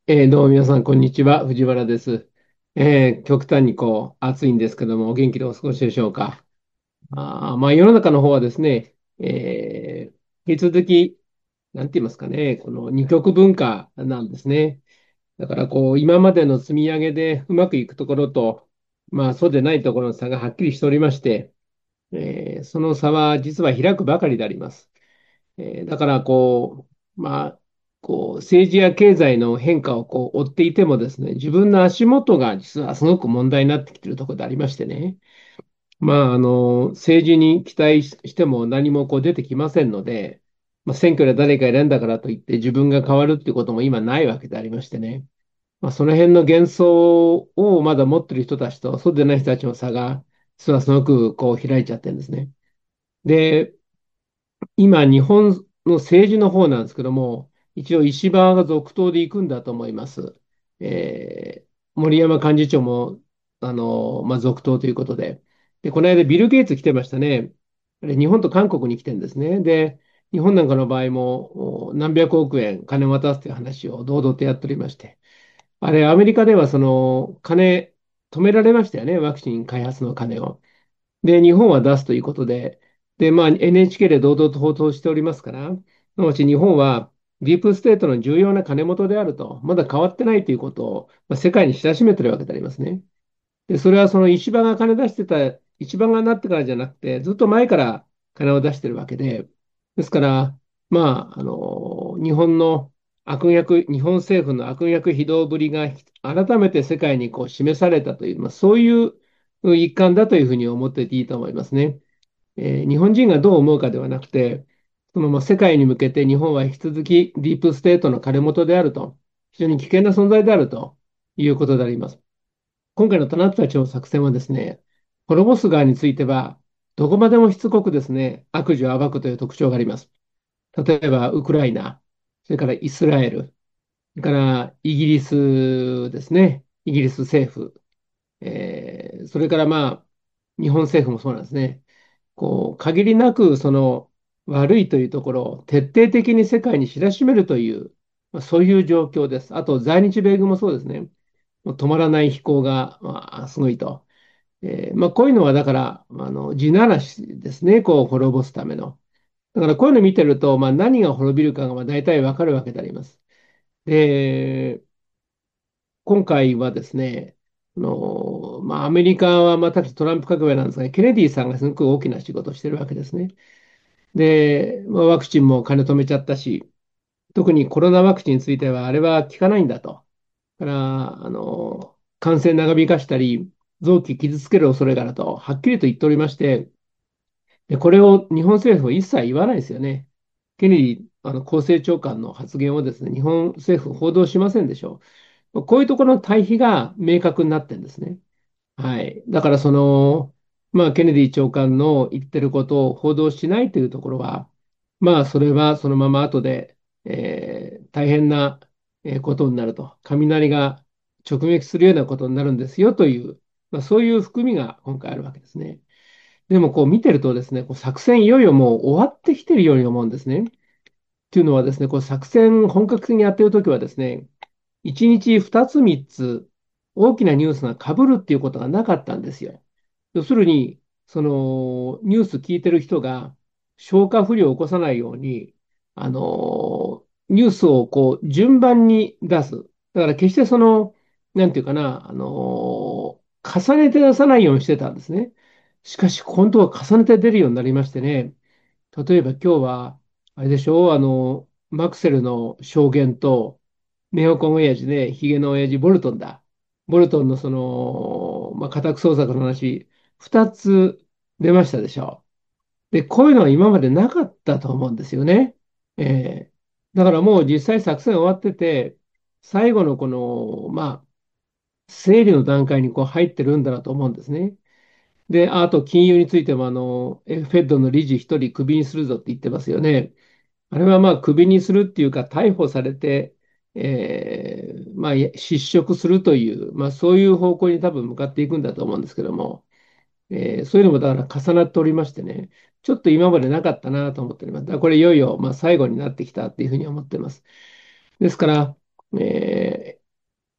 どうも皆さん、こんにちは。藤原です。極端に暑いんですけども、お元気でお過ごしでしょうか。世の中の方はですね、引き続き、なんて言いますかね、この二極文化なんですね。だから今までの積み上げでうまくいくところと、そうでないところの差がはっきりしておりまして、その差は実は開くばかりであります。だから政治や経済の変化を追っていてもですね、自分の足元が実はすごく問題になってきているところでありましてね、政治に期待しても何も出てきませんので、選挙で誰か選んだからといって自分が変わるっていうことも今ないわけでありましてね、その辺の幻想をまだ持っている人たちとそうでない人たちの差が実はすごく開いちゃってるんですね。で、今、日本の政治の方なんですけども、一応、石破が続投で行くんだと思います。森山幹事長も続投ということで、この間、ビル・ゲイツ来てましたね。あれ日本と韓国に来てるんですね。で、日本なんかの場合も何百億円金渡すという話を堂々とやっておりまして、あれ、アメリカではその金止められましたよね、ワクチン開発の金を。で、日本は出すということで、NHK で堂々と放送しておりますから、そのうち日本はディープステートの重要な金元であると、まだ変わってないということを、世界に知らしめてるわけでありますね。で、それはその石破が金出してた、石破がなってからじゃなくて、ずっと前から金を出してるわけで、ですから、日本の日本政府の悪逆非道ぶりが改めて世界に示されたという、そういう一環だというふうに思っていていいと思いますね。日本人がどう思うかではなくて、世界に向けて日本は引き続きディープステートの金元であると、非常に危険な存在であるということであります。今回のトランプたちの作戦はですね、滅ぼす側については、どこまでもしつこくですね、悪事を暴くという特徴があります。例えば、ウクライナ、それからイスラエル、それからイギリスですね、イギリス政府、それから日本政府もそうなんですね。限りなくその悪いというところを徹底的に世界に知らしめるという、そういう状況です。あと、在日米軍もそうですね。もう止まらない飛行が、すごいと。こういうのはだから、地ならしですね、滅ぼすための。だからこういうのを見てると、何が滅びるかが大体わかるわけであります。で、今回はですね、アメリカはまたトランプ革命なんですが、ケネディさんがすごく大きな仕事をしてるわけですね。で、ワクチンも金止めちゃったし、特にコロナワクチンについては、あれは効かないんだと。だから、感染長引かしたり、臓器傷つける恐れがあると、はっきりと言っておりまして、で、これを日本政府は一切言わないですよね。ケネディ厚生長官の発言をですね、日本政府報道しませんでしょう。こういうところの対比が明確になってるんですね。はい。だからケネディ長官の言ってることを報道しないというところは、それはそのまま後で、大変なことになると。雷が直撃するようなことになるんですよという、そういう含みが今回あるわけですね。でも見てるとですね、作戦いよいよもう終わってきてるように思うんですね。というのはですね、作戦本格的にやってるときはですね、1日2つ3つ大きなニュースが被るっていうことがなかったんですよ。要するに、そのニュース聞いてる人が消化不良を起こさないように、ニュースを順番に出す。だから決してなんていうかな、重ねて出さないようにしてたんですね。しかし、今度は重ねて出るようになりましてね、例えば今日は、あれでしょう、マクセルの証言と、ネオコン親父ね、ヒゲの親父、ボルトンだ。ボルトンの家宅捜索の話、2つ出ましたでしょう。で、こういうのは今までなかったと思うんですよね。だからもう実際作戦終わってて、最後の整理の段階に入ってるんだなと思うんですね。で、あと金融についてもフェッドの理事1人クビにするぞって言ってますよね。あれはクビにするっていうか、逮捕されて、失職するという、そういう方向に多分向かっていくんだと思うんですけども、そういうのもだから重なっておりましてね、ちょっと今までなかったなと思っております。だからこれいよいよ最後になってきたっていうふうに思ってます。ですから、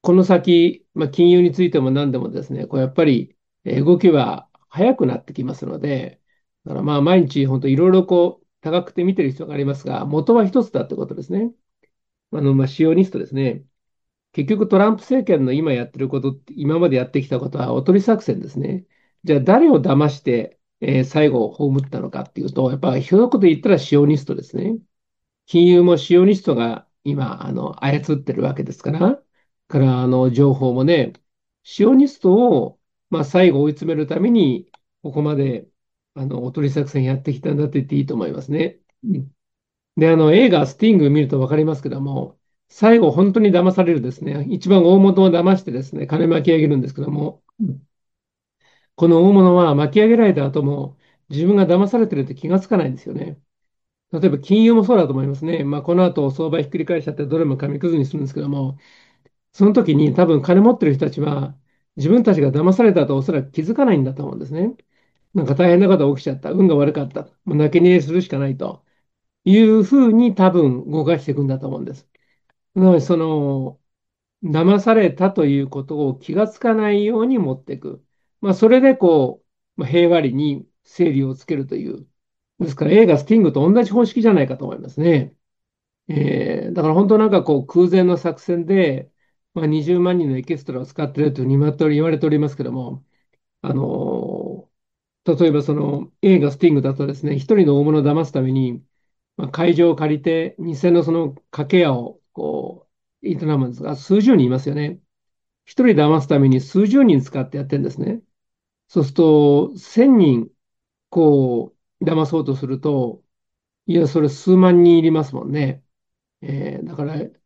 この先、金融についても何でもですね、こうやっぱり動きは早くなってきますので、だから毎日本当いろいろ多角で見てる必要がありますが、元は一つだってことですね。シオニストですね。結局トランプ政権の今やってることって、今までやってきたことはおとり作戦ですね。じゃあ誰を騙して、最後葬ったのかっていうと、やっぱり一言で言ったらシオニストですね。金融もシオニストが今、操ってるわけですから、情報もね、シオニストを、最後追い詰めるために、ここまで、おとり作戦やってきたんだと言っていいと思いますね。うん。で、映画、スティング見ると分かりますけども、最後、本当に騙されるですね、一番大元を騙してですね、金巻き上げるんですけども、この大物は巻き上げられた後も、自分が騙されてるって気がつかないんですよね。例えば金融もそうだと思いますね。この後相場ひっくり返しちゃってどれも紙くずにするんですけども、その時に多分金持ってる人たちは自分たちが騙されたとおそらく気づかないんだと思うんですね。なんか大変なことが起きちゃった。運が悪かった。もう泣き寝入りするしかないというふうに多分動かしていくんだと思うんです。なので、騙されたということを気がつかないように持っていく。それで平和裏に整理をつけるという。ですから映画スティングと同じ方式じゃないかと思いますね。だから本当なんか空前の作戦で、20万人のエキストラを使っているというふうに言われておりますけども、あの例えばその映画スティングだとですね、一人の大物を騙すために、会場を借りて、偽のその掛け屋を営むんですが、数十人いますよね。一人騙すために数十人使ってやってるんですね。そうすると、1000人騙そうとすると、いや、それ数万人いりますもんね。だから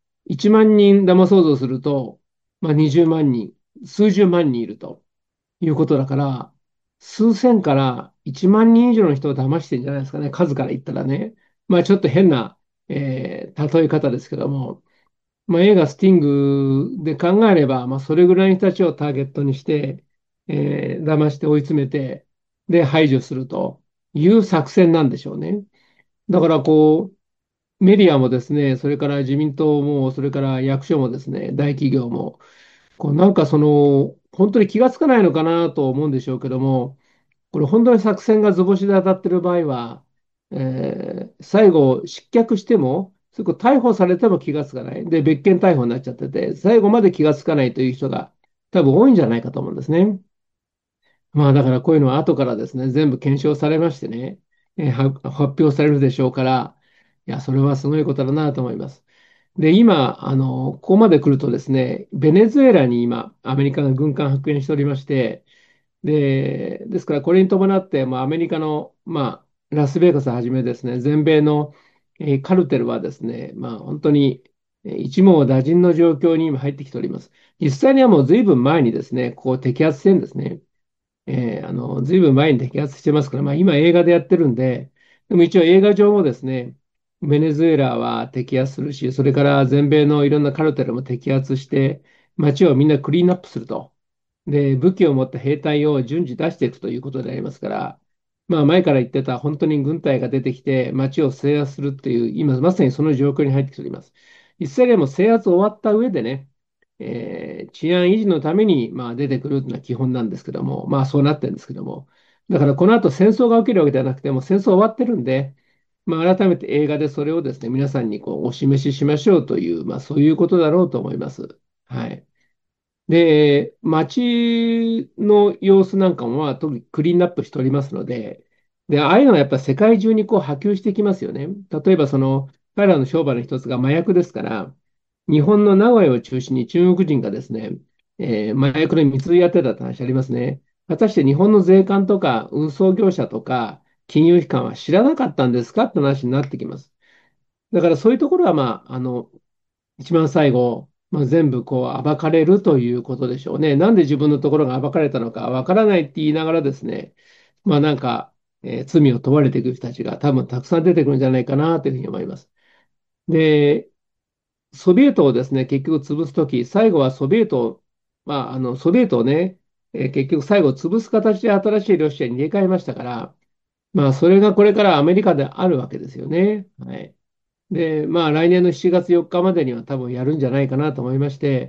、1万人騙そうとすると、20万人、数十万人いるということだから、数千から1万人以上の人を騙してるんじゃないですかね、数から言ったらね。ちょっと変な、例え方ですけども、映画スティングで考えれば、それぐらいの人たちをターゲットにして、騙して追い詰めて、で、排除するという作戦なんでしょうね。だからメディアもですね、それから自民党も、それから役所もですね、大企業も、なんか本当に気がつかないのかなと思うんでしょうけども、これ本当に作戦が図星で当たってる場合は、最後失脚しても、それこそ逮捕されても気がつかない。で、別件逮捕になっちゃってて、最後まで気がつかないという人が多分多いんじゃないかと思うんですね。だからこういうのは後からですね、全部検証されましてね、発表されるでしょうから、いや、それはすごいことだなと思います。で、今、ここまで来るとですね、ベネズエラに今、アメリカが軍艦派遣しておりまして、ですからこれに伴って、アメリカの、ラスベガスはじめですね、全米の、カルテルはですね、本当に一網打尽の状況に今入ってきております。実際にはもうずいぶん前にですね、摘発してるんですね。ずいぶん前に摘発してますから、今映画でやってるんで、でも一応映画上もですね、ベネズエラは摘発するし、それから全米のいろんなカルテルも摘発して、街をみんなクリーンアップすると。で、武器を持った兵隊を順次出していくということでありますから、前から言ってた本当に軍隊が出てきて街を制圧するっていう、今まさにその状況に入ってきております。イスラエルも制圧終わった上でね、治安維持のために出てくるのは基本なんですけども、そうなってるんですけども、だからこの後戦争が起きるわけではなくて、もう戦争終わってるんで、改めて映画でそれをですね、皆さんにお示ししましょうという、そういうことだろうと思います。はい。で、街の様子なんかも、特にクリーンアップしておりますので、で、ああいうのはやっぱり世界中に波及してきますよね。例えば彼らの商売の一つが麻薬ですから、日本の名古屋を中心に中国人がですね、麻薬の密輸やってたって話ありますね。果たして日本の税関とか運送業者とか金融機関は知らなかったんですかって話になってきます。だからそういうところは、一番最後、全部暴かれるということでしょうね。なんで自分のところが暴かれたのかわからないって言いながらですね、なんか、罪を問われていく人たちが多分たくさん出てくるんじゃないかなというふうに思います。で、ソビエトをですね、結局潰すとき、最後はソビエトを、ソビエトをね、結局最後潰す形で新しいロシアに入れ替えましたから、それがこれからアメリカであるわけですよね。はい。で、来年の7月4日までには多分やるんじゃないかなと思いまして、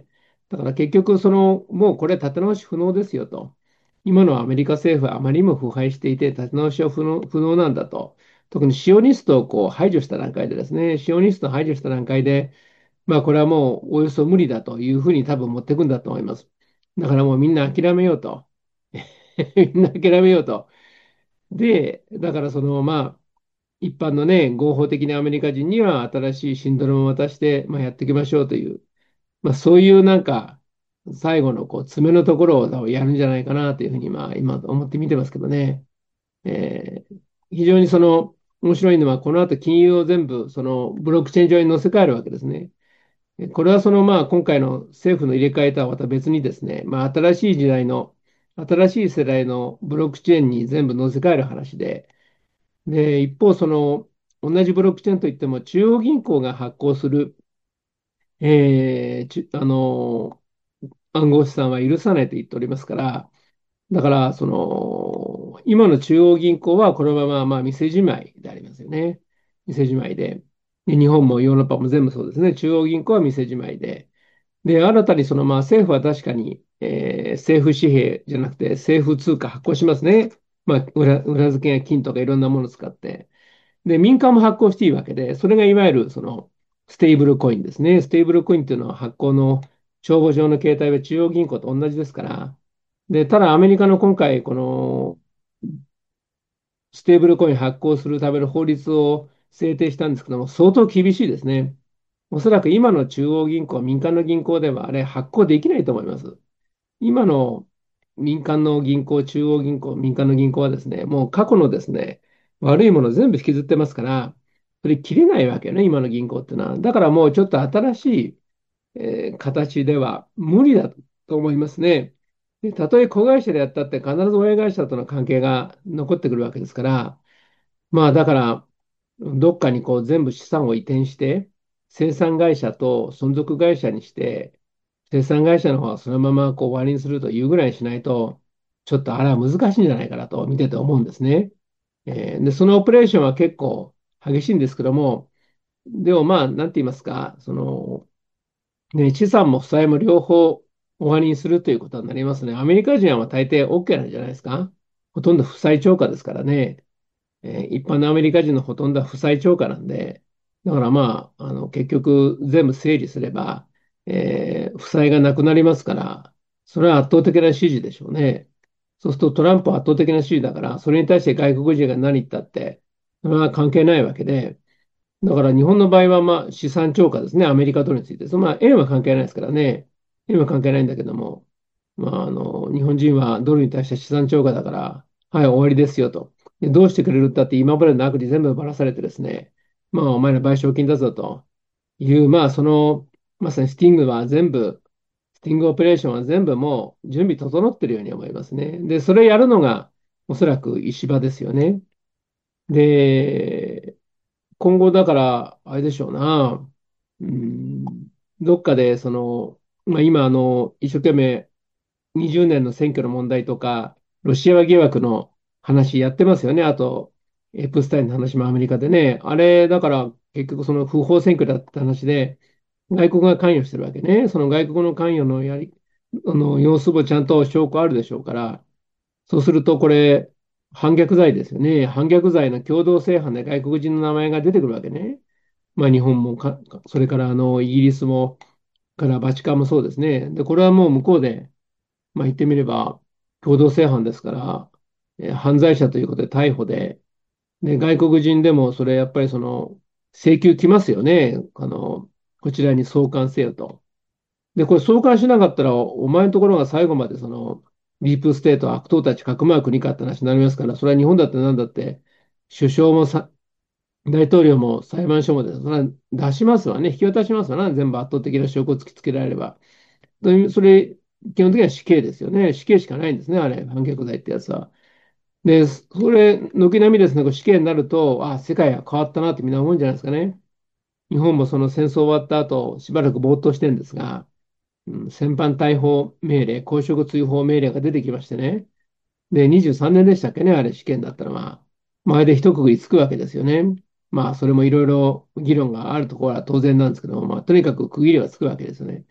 だから結局、もうこれ立て直し不能ですよと。今のアメリカ政府はあまりにも腐敗していて、立て直しは不能なんだと。特にシオニストをこう排除した段階でですね、シオニストを排除した段階で、まあこれはもうおよそ無理だというふうに多分持っていくんだと思います。だからもうみんな諦めようと。みんな諦めようと。で、だからまあ、一般のね、合法的なアメリカ人には新しいシンドロームを渡して、まあ、やっていきましょうという、まあ、そういうなんか、最後のこう詰めのところをやるんじゃないかなというふうに、まあ、今思って見てますけどね。非常に面白いのは、この後金融を全部ブロックチェーン上に載せ替えるわけですね。これはまあ、今回の政府の入れ替えとはまた別にですね、まあ、新しい時代の、新しい世代のブロックチェーンに全部載せ替える話で、で、一方、同じブロックチェーンといっても、中央銀行が発行する、えーちあの、暗号資産は許さないと言っておりますから、だから、今の中央銀行はこのまま、まあ、店じまいでありますよね。店じまいで。で、日本もヨーロッパも全部そうですね。中央銀行は店じまいで。で、新たにまあ、政府は確かに、政府紙幣じゃなくて政府通貨発行しますね。まあ、裏付けや金とかいろんなものを使って。で、民間も発行していいわけで、それがいわゆるステーブルコインですね。ステーブルコインっていうのは発行の帳簿上の形態は中央銀行と同じですから、で、ただアメリカの今回、このステーブルコイン発行するための法律を制定したんですけども、相当厳しいですね。おそらく今の中央銀行、民間の銀行ではあれ発行できないと思います。今の民間の銀行、中央銀行、民間の銀行はですね、もう過去のですね、悪いものを全部引きずってますから、それ切れないわけよね、今の銀行っていうのは。だからもうちょっと新しい、形では無理だと思いますね。で、たとえ子会社でやったって必ず親会社との関係が残ってくるわけですから、まあだから、どっかにこう全部資産を移転して、生産会社と存続会社にして、生産会社の方はそのままこう終わりにするというぐらいにしないと、ちょっとあれは難しいんじゃないかなと見てて思うんですね。で、そのオペレーションは結構激しいんですけども、でもまあ、なんて言いますか、ね、資産も負債も両方終わりにするということになりますね。アメリカ人はまあ大抵 OK なんじゃないですか。ほとんど負債超過ですからね。一般のアメリカ人のほとんどは負債超過なんで、だからまあ、結局全部整理すれば、負債がなくなりますから、それは圧倒的な支持でしょうね。そうするとトランプは圧倒的な支持だから、それに対して外国人が何言ったって、それは関係ないわけで、だから日本の場合はまあ資産超過ですね、アメリカドルについて。まあ、円は関係ないですからね、円は関係ないんだけども、まあ、日本人はドルに対して資産超過だから、はい、終わりですよと。で、どうしてくれるったって今までの悪事全部ばらされてですね、まあ、お前ら賠償金だぞという、まあ、まさにスティングオペレーションは全部もう準備整ってるように思いますね。で、それやるのがおそらく石破ですよね。で、今後だから、あれでしょうな、うん、どっかでまあ、今一生懸命20年の選挙の問題とか、ロシア疑惑の話やってますよね。あと、エプスタインの話もアメリカでね。あれ、だから結局その不法選挙だった話で、外国が関与してるわけね。その外国の関与の様子もちゃんと証拠あるでしょうから、そうするとこれ、反逆罪ですよね。反逆罪の共同正犯で外国人の名前が出てくるわけね。まあ日本もそれからイギリスも、からバチカンもそうですね。で、これはもう向こうで、まあ、言ってみれば、共同正犯ですから、犯罪者ということで逮捕で、外国人でもそれやっぱり請求来ますよね。こちらに送還せよと。で、これ送還しなかったら、お前のところが最後までディープステート、悪党たちかくまう国かって話になりますから、それは日本だってなんだって、首相も大統領も裁判所もそれは出しますわね、引き渡しますわね、全部圧倒的な証拠を突きつけられれば。それ、基本的には死刑ですよね。死刑しかないんですね、あれ、反逆罪ってやつは。で、それ、軒並みですね、死刑になると、あ、世界が変わったなってみんな思うんじゃないですかね。日本もその戦争終わった後、しばらくぼーっとしてるんですが、戦犯逮捕命令、公職追放命令が出てきましてね。で、23年でしたっけね、あれ、試験だったら、まあ、前で一括りつくわけですよね。まあ、それもいろいろ議論があるところは当然なんですけども、まあ、とにかく区切りはつくわけですよね。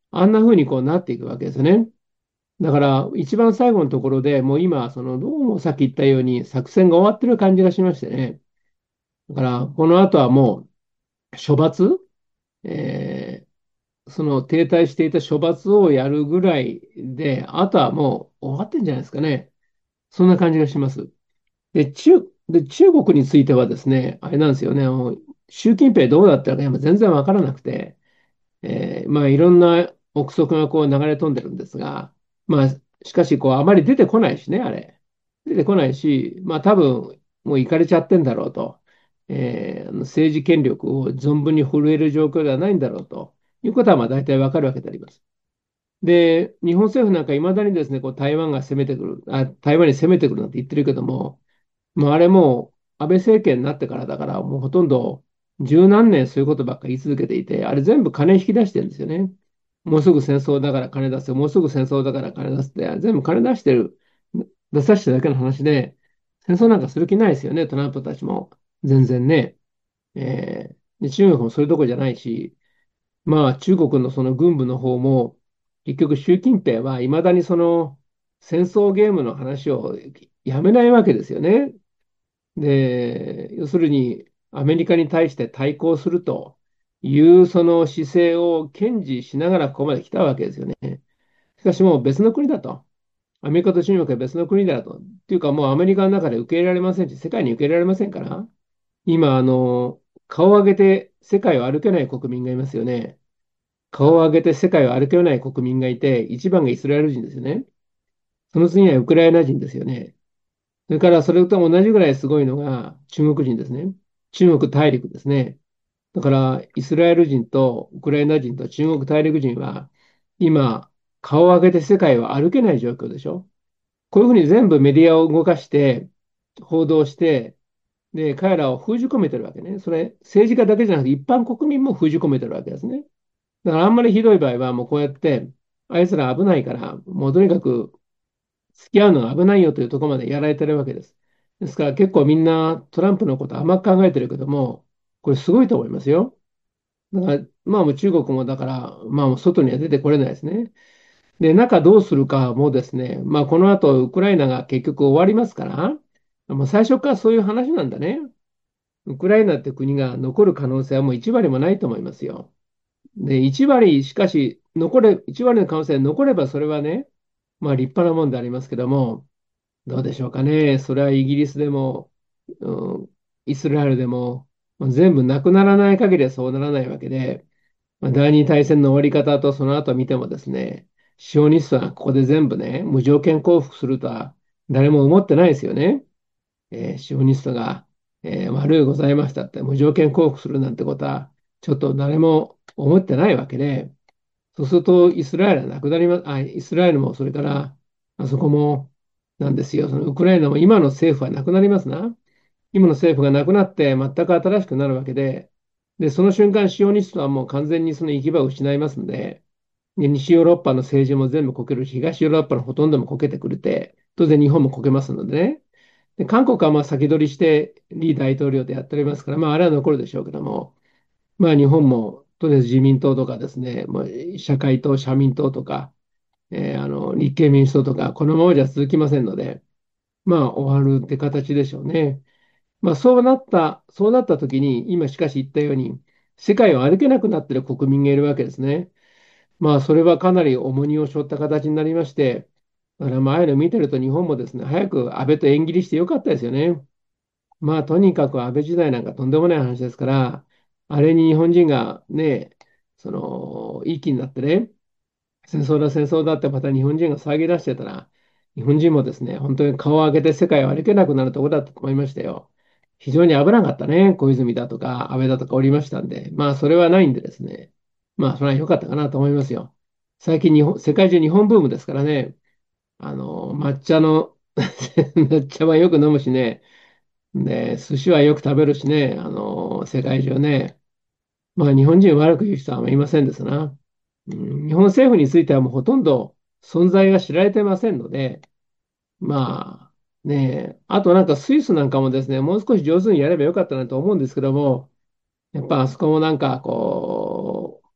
あんな風にこうなっていくわけですよね。だから、一番最後のところでもう今、どうもさっき言ったように作戦が終わってる感じがしましてね。だから、この後はもう処罰、えその停滞していた処罰をやるぐらいで、あとはもう終わってんじゃないですかね。そんな感じがします。で、中国についてはですね、あれなんですよね、習近平どうだったのか今全然わからなくて、まあいろんな憶測がこう流れ飛んでるんですが、まあしかしこうあまり出てこないしね、あれ。出てこないし、まあ多分もう行かれちゃってんだろうと、政治権力を存分に振るえる状況ではないんだろうということはまあ大体わかるわけであります。で、日本政府なんかいまだにですね、こう台湾が攻めてくる、台湾に攻めてくるなんて言ってるけども、もうあれもう安倍政権になってからだから、もうほとんど十何年そういうことばっかり言い続けていて、あれ全部金引き出してるんですよね。もうすぐ戦争だから金出せ、もうすぐ戦争だから金出すって、全部金出してる、出させてるだけの話で、戦争なんかする気ないですよね、トランプたちも。全然ね。で中国もそれどころじゃないし、まあ中国のその軍部の方も、結局習近平はいまだにその戦争ゲームの話をやめないわけですよね。で、要するにアメリカに対して対抗するというその姿勢を堅持しながらここまで来たわけですよね。しかしもう別の国だと。アメリカと中国は別の国だと。っていうかもうアメリカの中で受け入れられませんし、世界に受け入れられませんから、今、顔を上げて世界を歩けない国民がいますよね。顔を上げて世界を歩けない国民がいて、一番がイスラエル人ですよね。その次はウクライナ人ですよね。それからそれと同じぐらいすごいのが中国人ですね。中国大陸ですね。だからイスラエル人とウクライナ人と中国大陸人は今顔を上げて世界を歩けない状況でしょ。こういうふうに全部メディアを動かして報道してで彼らを封じ込めてるわけね。それ政治家だけじゃなくて一般国民も封じ込めてるわけですね。だからあんまりひどい場合はもうこうやってあいつら危ないからもうとにかく付き合うのが危ないよというところまでやられてるわけです。ですから結構みんなトランプのこと甘く考えてるけども、これすごいと思いますよ。だから、まあもう中国もだから、まあもう外には出てこれないですね。で、中どうするかもですね、まあこの後ウクライナが結局終わりますから、もう最初からそういう話なんだね。ウクライナって国が残る可能性はもう1割もないと思いますよ。で、1割しかし1割の可能性が残ればそれはね、まあ立派なもんでありますけども、どうでしょうかね。それはイギリスでも、うん、イスラエルでも、まあ全部なくならない限りはそうならないわけで、まあ、第二大戦の終わり方とその後見てもですね、シオニストはここで全部ね、無条件降伏するとは誰も思ってないですよね。シオニストが、悪いございましたって無条件降伏するなんてことは、ちょっと誰も思ってないわけで、そうすると、イスラエルはなくなります。イスラエルも、それから、あそこも、なんですよ。そのウクライナも今の政府はなくなりますな。今の政府がなくなって、全く新しくなるわけで、で、その瞬間、シオニストはもう完全にその行き場を失いますので、で西ヨーロッパの政治も全部こけるし、東ヨーロッパのほとんどもこけてくれて、当然日本もこけますのでね。で、韓国はまあ先取りして、リー大統領でやっておりますから、まあ、あれは残るでしょうけども、まあ、日本も、とりあえず自民党とかですね、もう社会党、社民党とか、立憲民主党とか、このままじゃ続きませんので、まあ、終わるって形でしょうね。まあ、そうなった時に、今しかし言ったように、世界を歩けなくなっている国民がいるわけですね。まあ、それはかなり重荷を背負った形になりまして、だからまあ、ああいうの見てると日本もですね、早く安倍と縁切りしてよかったですよね。まあ、とにかく安倍時代なんかとんでもない話ですから、あれに日本人がね、いい気になってね、戦争だ、戦争だってまた日本人が騒ぎ出してたら、日本人もですね、本当に顔を上げて世界を歩けなくなるところだったと思いましたよ。非常に危なかったね、小泉だとか安倍だとかおりましたんで、まあ、それはないんでですね、まあ、それは良かったかなと思いますよ。最近世界中日本ブームですからね、抹茶の抹茶はよく飲むしね、で、寿司はよく食べるしね、世界中ね。まあ、日本人を悪く言う人はあんまりいませんですな。日本政府についてはもうほとんど存在が知られてませんので、まあ、ね、あとなんかスイスなんかもですね、もう少し上手にやればよかったなと思うんですけども、やっぱあそこもなんかこ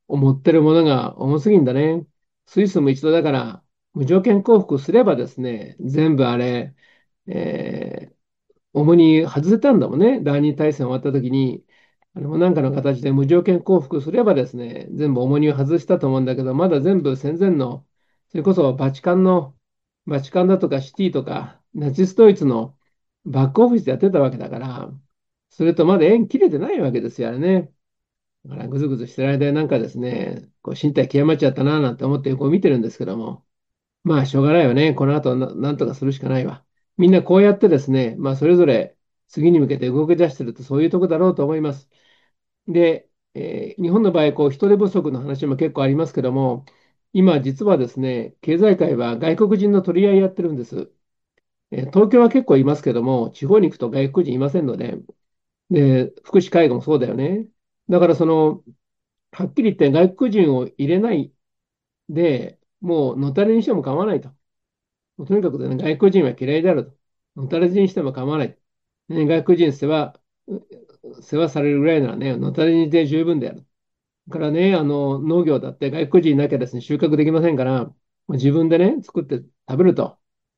思ってるものが重すぎんだね。スイスも一度だから、無条件降伏すればですね、全部あれ、えー重荷外せたんだもんね。第二大戦終わった時に、何かの形で無条件降伏すればですね、全部重荷を外したと思うんだけど、まだ全部戦前の、それこそバチカンだとかシティとか、ナチスドイツのバックオフィスでやってたわけだから、それとまだ縁切れてないわけですよ、あれね。だからぐずぐずしてる間になんかですね、こう身体極まっちゃったななんて思って横を見てるんですけども、まあしょうがないよね。この後なんとかするしかないわ。みんなこうやってですね、まあそれぞれ次に向けて動き出してるとそういうとこだろうと思います。で、日本の場合、こう人手不足の話も結構ありますけども、今実はですね、経済界は外国人の取り合いやってるんです。東京は結構いますけども、地方に行くと外国人いませんので、で、福祉介護もそうだよね。だからはっきり言って外国人を入れないで、もう野たれにしても構わないと。もうとにかく、ね、外国人は嫌いであると。野たれ死にしても構わない。ね、外国人世話されるぐらいならね、野たれ死にで十分である。だからね、農業だって外国人いなきゃですね、収穫できませんから、自分でね、作って食べると。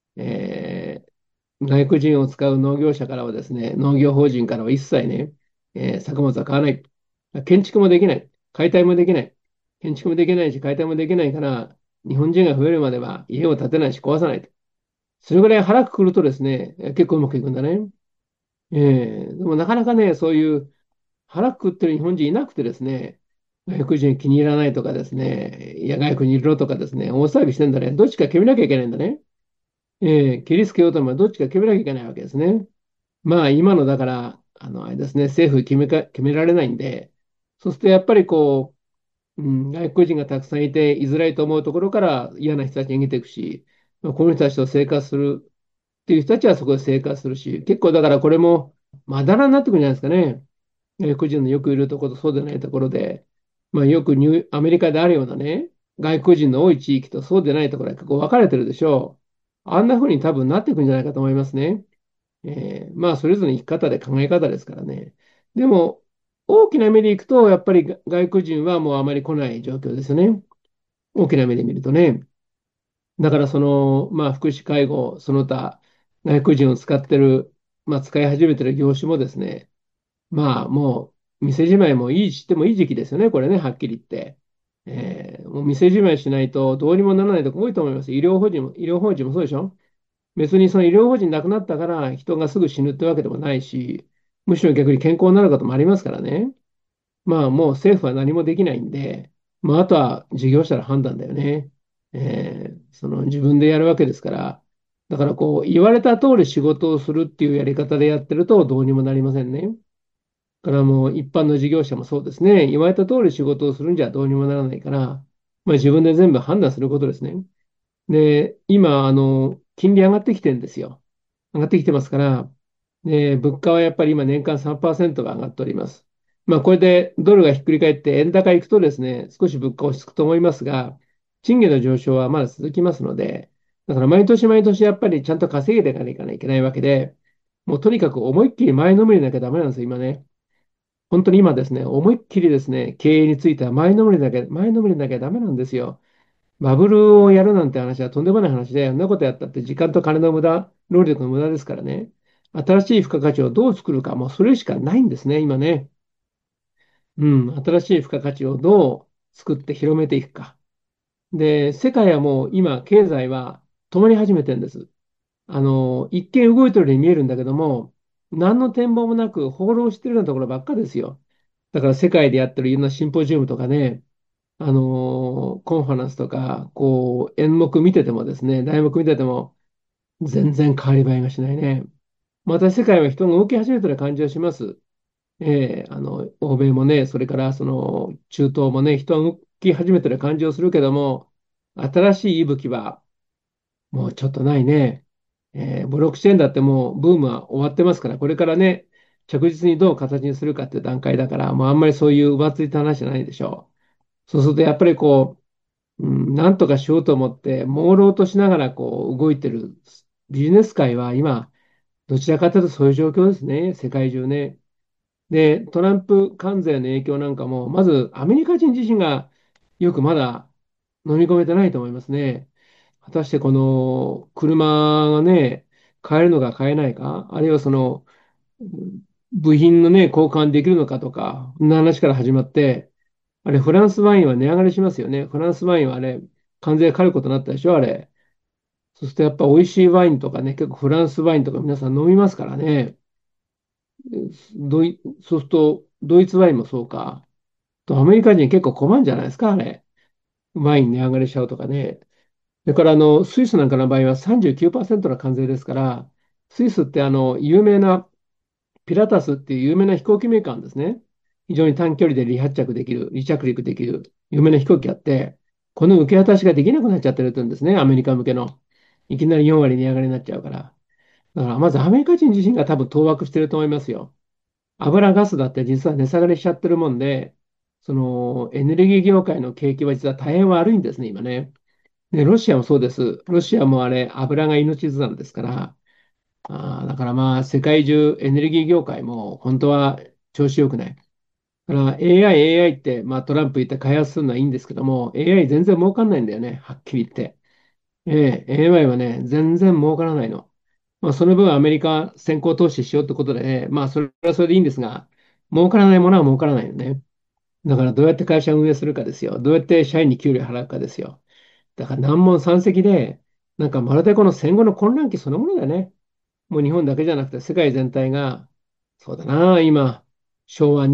外国人を使う農業者からはですね、農業法人からは一切ね、作物は買わない。建築もできない。解体もできない。建築もできないし、解体もできないから、日本人が増えるまでは家を建てないし壊さないと。それぐらい腹くくるとですね、結構うまくいくんだね。でもなかなかね、そういう腹くくってる日本人いなくてですね、外国人気に入らないとかですね、いや、外国にいろとかですね、大騒ぎしてんだね。どっちか決めなきゃいけないんだね。切りつけようと思えばどっちか決めなきゃいけないわけですね。まあ、今のだから、あれですね、政府決められないんで、そうするとやっぱり外国人がたくさんいて、居づらいと思うところから嫌な人たちに逃げていくし、まあこの人たちと生活するっていう人たちはそこで生活するし、結構だからこれもまだらになってくるんじゃないですかね。外国人のよくいるところとそうでないところで、まあ、よくアメリカであるようなね、外国人の多い地域とそうでないところが結構分かれてるでしょう。あんな風に多分なっていくんじゃないかと思いますね。まあ、それぞれの生き方で考え方ですからね。でも、大きな目でいくと、やっぱり外国人はもうあまり来ない状況ですよね。大きな目で見るとね。だからまあ、福祉介護、その他、外国人を使ってる、まあ、使い始めてる業種もですね、まあ、もう、店じまいもいいしてもいい時期ですよね、これね、はっきり言って。もう店じまいしないとどうにもならないとこ多いと思います。医療法人もそうでしょ。別にその医療法人なくなったから人がすぐ死ぬってわけでもないし、むしろ逆に健康になることもありますからね。まあもう政府は何もできないんで、まああとは事業者の判断だよね。その自分でやるわけですから、だから言われた通り仕事をするっていうやり方でやってるとどうにもなりませんね。からもう一般の事業者もそうですね。言われた通り仕事をするんじゃどうにもならないから、まあ自分で全部判断することですね。で、今、金利上がってきてるんですよ。上がってきてますから、で、物価はやっぱり今年間3%が上がっております。まあこれでドルがひっくり返って円高いくとですね、少し物価落ち着くと思いますが、賃金の上昇はまだ続きますので、だから毎年毎年やっぱりちゃんと稼げていかないといけないわけで、もうとにかく思いっきり前のめりなきゃダメなんですよ、今ね。本当に今ですね、思いっきりですね、経営については前のめりなきゃダメなんですよ。バブルをやるなんて話はとんでもない話で、そんなことやったって時間と金の無駄、労力の無駄ですからね。新しい付加価値をどう作るか、もうそれしかないんですね、今ね。うん、新しい付加価値をどう作って広めていくか。で、世界はもう今、経済は止まり始めてるんです。一見動いてるように見えるんだけども、何の展望もなく放浪してるようなところばっかですよ。だから世界でやってるいろんなシンポジウムとかね、コンファレンスとか、演目見ててもですね、題目見てても、全然変わり映えがしないね。また世界は人が動き始めてる感じがします。欧米もね、それから中東もね、人が動き始めてる感じをするけども、新しい息吹はもうちょっとないね。ブロックチェーンだってもうブームは終わってますから、これからね、着実にどう形にするかっていう段階だから、もうあんまりそういう浮ついた話じゃないでしょう。そうするとやっぱりなんとかしようと思って、朦朧としながら動いてるビジネス界は今、どちらかというとそういう状況ですね、世界中ね。で、トランプ関税の影響なんかも、まずアメリカ人自身がよくまだ飲み込めてないと思いますね。果たしてこの車がね、買えるのか買えないか、あるいはその部品のね、交換できるのかとか、そんな話から始まって、あれ、フランスワインは値上がりしますよね。フランスワインはあれ、関税かかることになったでしょ、あれ。そうするとやっぱ美味しいワインとかね、結構フランスワインとか皆さん飲みますからね。そうすると、ドイツワインもそうか。とアメリカ人結構困るんじゃないですか、あれ。ワイン値上がりしちゃうとかね。それからスイスなんかの場合は39%の関税ですから、スイスって有名なピラタスっていう有名な飛行機メーカーなんですね。非常に短距離で離発着できる、離着陸できる有名な飛行機あって、この受け渡しができなくなっちゃってるって言うんですね、アメリカ向けの。いきなり4割値上がりになっちゃうから。だからまずアメリカ人自身が多分当惑してると思いますよ。油、ガスだって実は値下がりしちゃってるもんで、そのエネルギー業界の景気は実は大変悪いんですね、今ね。で、ロシアもそうです。ロシアもあれ、油が命綱ですから、だからまあ、世界中エネルギー業界も本当は調子良くない。だから AI って、まあ、トランプ言って開発するのはいいんですけども、AI 全然儲かんないんだよね、はっきり言って。AI はね、全然儲からないの。まあ、その分アメリカ先行投資しようってことでね、まあ、それはそれでいいんですが、儲からないものは儲からないよね。だからどうやって会社を運営するかですよ。どうやって社員に給料払うかですよ。だから難問山積で、なんかまるでこの戦後の混乱期そのものだよね。もう日本だけじゃなくて世界全体が、そうだな、今、昭和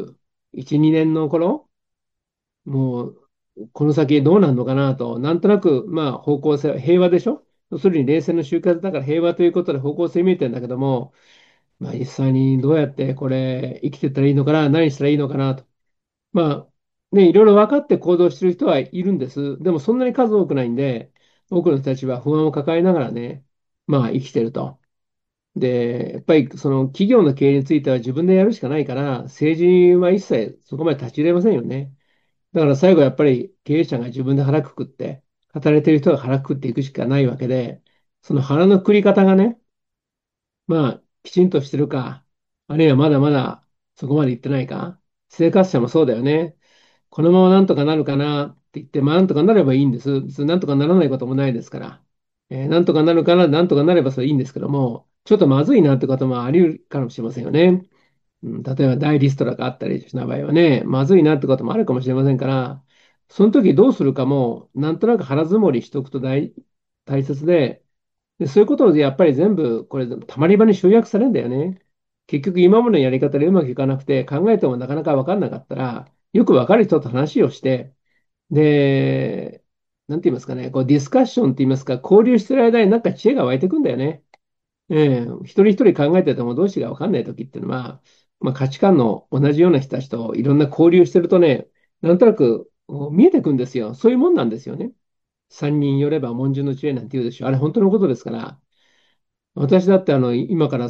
21、2年の頃、もうこの先どうなるのかなと、なんとなく、まあ方向性、平和でしょ。要するに冷戦の終結だから平和ということで方向性見えてるんだけども、まあ実際にどうやってこれ生きていったらいいのかな、何したらいいのかなと。まあね、いろいろ分かって行動してる人はいるんです。でもそんなに数多くないんで、多くの人たちは不安を抱えながらね、まあ生きてると。で、やっぱりその企業の経営については自分でやるしかないから、政治は一切そこまで立ち入れませんよね。だから最後やっぱり経営者が自分で腹くくって、働いてる人が腹くくっていくしかないわけで、その腹のくくり方がね、まあ、きちんとしてるか、あるいはまだまだそこまで行ってないか、生活者もそうだよね。このままなんとかなるかなって言って、まあなんとかなればいいんです。別になんとかならないこともないですから。なんとかなるから、なんとかなればそれいいんですけども、ちょっとまずいなってこともあり得るかもしれませんよね。例えば大リストラがあったりした場合はね、まずいなってこともあるかもしれませんから、その時どうするかも、なんとなく腹積もりしておくと大切で、そういうことでやっぱり全部、これ、たまり場に集約されるんだよね。結局、今までのやり方でうまくいかなくて、考えてもなかなか分かんなかったら、よく分かる人と話をして、で、なんて言いますかね、こうディスカッションって言いますか、交流してる間になんか知恵が湧いてくんだよね。一人一人考えててもどうしてか分かんない時っていうのは、まあ、価値観の同じような人たちといろんな交流してるとね、なんとなく見えてくんですよ。そういうもんなんですよね。三人寄れば文殊の知恵なんて言うでしょ。あれ本当のことですから、私だって今から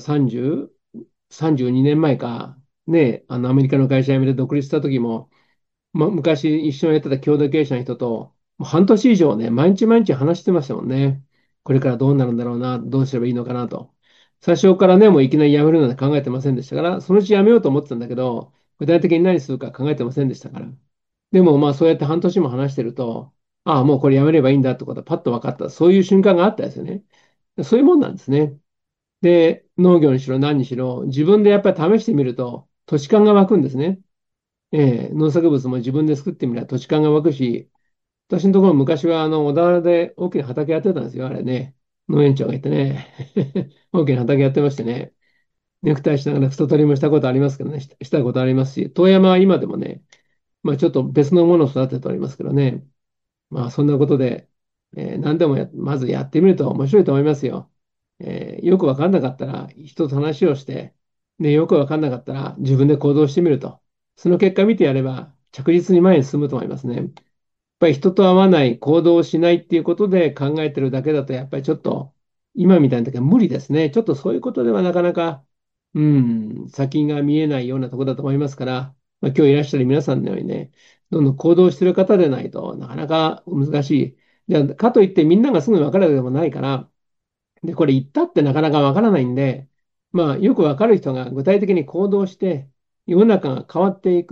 32年前か、ね、アメリカの会社辞めて独立した時も、昔一緒にやってた共同経営者の人と、もう半年以上ね、毎日毎日話してましたもんね。これからどうなるんだろうな、どうすればいいのかなと。最初からね、もういきなり辞めるなんて考えてませんでしたから、そのうち辞めようと思ってたんだけど、具体的に何するか考えてませんでしたから。でもまあそうやって半年も話してると、ああ、もうこれ辞めればいいんだってことはパッと分かった。そういう瞬間があったですよね。そういうもんなんですね。で、農業にしろ何にしろ、自分でやっぱり試してみると、土地勘が湧くんですね。農作物も自分で作ってみれば土地勘が湧くし、私のところ昔は小田原で大きな畑やってたんですよ、あれね。農園長がいてね。大きな畑やってましてね。ネクタイしながら草取りもしたことありますけどね、したことありますし、遠山は今でもね、まあちょっと別のものを育てておりますけどね。まあそんなことで、何でもまずやってみると面白いと思いますよ。よくわかんなかったら人と話をして、で、よくわかんなかったら自分で行動してみると。その結果見てやれば着実に前に進むと思いますね。やっぱり人と会わない、行動しないっていうことで考えてるだけだと、やっぱりちょっと今みたいな時は無理ですね。ちょっとそういうことではなかなか、先が見えないようなところだと思いますから、まあ、今日いらっしゃる皆さんのようにね、どんどん行動してる方でないとなかなか難しい。じゃあ、かといってみんながすぐ分かるわけでもないから、で、これ言ったってなかなかわからないんで、まあ、よくわかる人が具体的に行動して、世の中が変わっていく。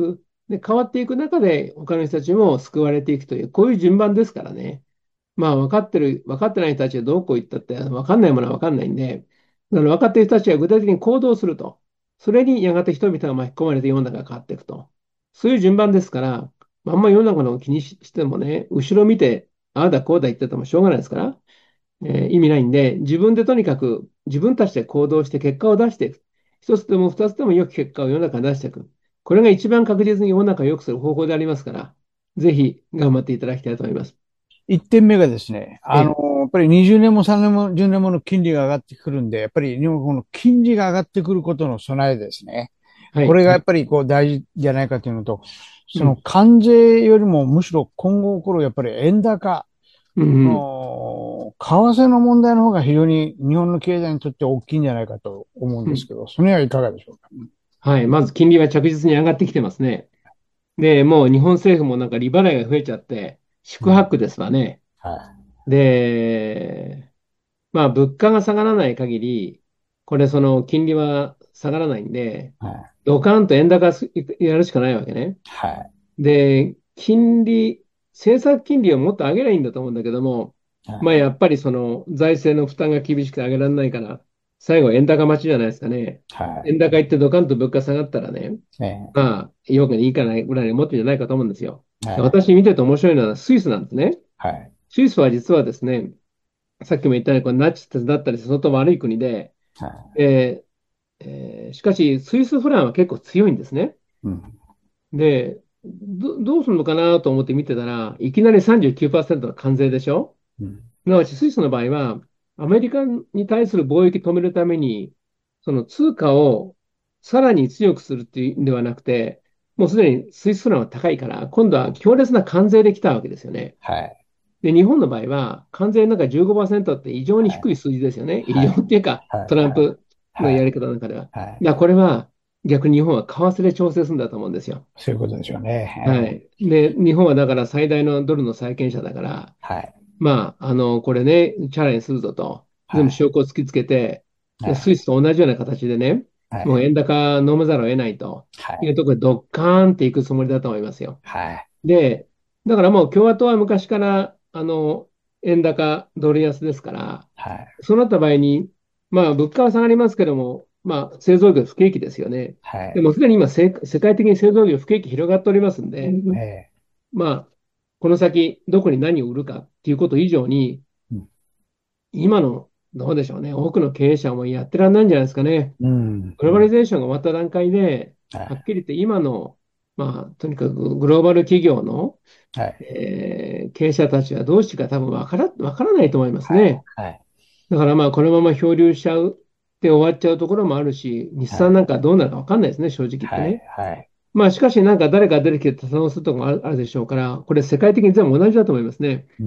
で、変わっていく中で他の人たちも救われていくという、こういう順番ですからね。まあ、分かってない人たちがどうこう言ったって、分かんないものは分かんないんで、だから分かっている人たちが具体的に行動すると、それにやがて人々が巻き込まれて世の中が変わっていくと。そういう順番ですから、あんまり世の中の気にしてもね、後ろ見て、ああだこうだ言っててもしょうがないですから、意味ないんで、自分でとにかく自分たちで行動して結果を出していく。一つでも二つでも良き結果を世の中に出していく。これが一番確実に世の中を良くする方法でありますから、ぜひ頑張っていただきたいと思います。 一点目がですね、 ええ。 やっぱり20年も3年も10年もの金利が上がってくるんで、やっぱり日本この金利が上がってくることの備えですね。 はい。 これがはい。 やっぱりこう大事じゃないかというのと、そのうん。 関税よりもむしろ今後起こるやっぱり円高、 うん。うん。 の為替の問題の方が非常に日本の経済にとって大きいんじゃないかと思うんうん。 ですけど、その辺はいかがでしょうか。 はい。まず金利は着実に上がってきてますね。で、もう日本政府もなんか利払いが増えちゃって、 うん、 四苦八苦ですわね。 はい。 で、まあ物価が下がらない限り、これその金利は下がらないんで、 はい。 ドカンと円高やるしかないわけね。 はい。 で、政策金利をもっと上げればいいんだと思うんだけども、 はい。 まあやっぱりその財政の負担が厳しくて上げられないから、最後円高待ちじゃないですかね。 は円高行ってドカンと物価下がったらね、 い。ね。 まあ、よくいいかなぐらいに思ってるんじゃないかと思うんですよ。 はい。 で私見てて面白いのはスイスなんですね。 はい。 スイスは実はですね、さっきも言ったようにこれナチスだったり相当悪い国で、 はい。 えしかしスイスフランは結構強いんですね。 うん。 で、どうするのかなと思って見てたらいきなり39%の関税でしょ。 うん。 すなわちスイスの場合はアメリカに対する貿易止めるためにその通貨をさらに強くするっていうんではなくて、もうすでにスイスフランは高いから、今度は強烈な関税で来たわけですよね。 はい。 で、日本の場合は、関税なんか15%って異常にはい。 低い数字ですよね。異常はい。 っていうか、 はい。 トランプのやりはい。 方の中では。 はい。 いや、これは逆に日本は為替で調整するんだと思うんですよ。 そういうことでしょうね。 はい。で、日本はだから最大のドルの債権者だから、 はい。 まあ、これね、チャレンジするぞと、全部はい。 証拠を突きつけて、で、スイはい。 スと同じような形でね、 はい。 もう円高飲まざるを得ないとはい。 いうところでドッカーンっていくつもりだと思いますよ。 はい。 で、だからもう共和党は昔から、円高ドル安ですから、 はい。 そうなった場合に、まあ、物価は下がりますけども、まあ、製造業不景気ですよね。 はい。 でも、すでに今世界的に製造業不景気広がっておりますんで、 えまあ、この先、どこに何を売るかっていうこと以上に、 うん。 今の、どうでしょうね、多くの経営者もやってらんないんじゃないですかね。 うん。 グローバリゼーションが終わった段階で、 はい。 はっきり言って今の、まあ、とにかくグローバル企業の、 はい。 経営者たちはどうしてか多分わからないと思いますはい。 ね。 はい。 だからまあ、このまま漂流しちゃうで終わっちゃうところもあるし、日はい。 産なんかどうなるかわかんないですね、正直言ってはい。 ね。 はい。 まあ、しかしなんか誰か出てきて立て直すところもあるでしょうから、これ世界的に全部同じだと思いますね。 うん。